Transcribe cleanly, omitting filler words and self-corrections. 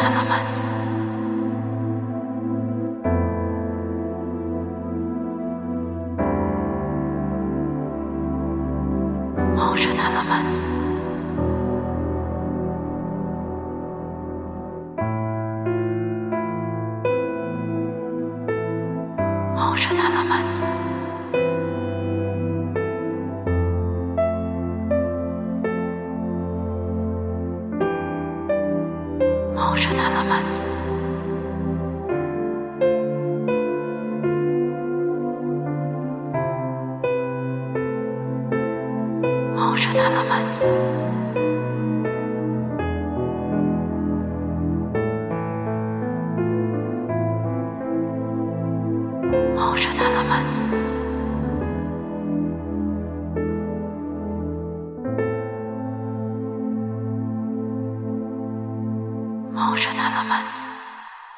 elements. Motion elements. Motion elements. Motion elements. Motion elements. Motion elements. Motion elements.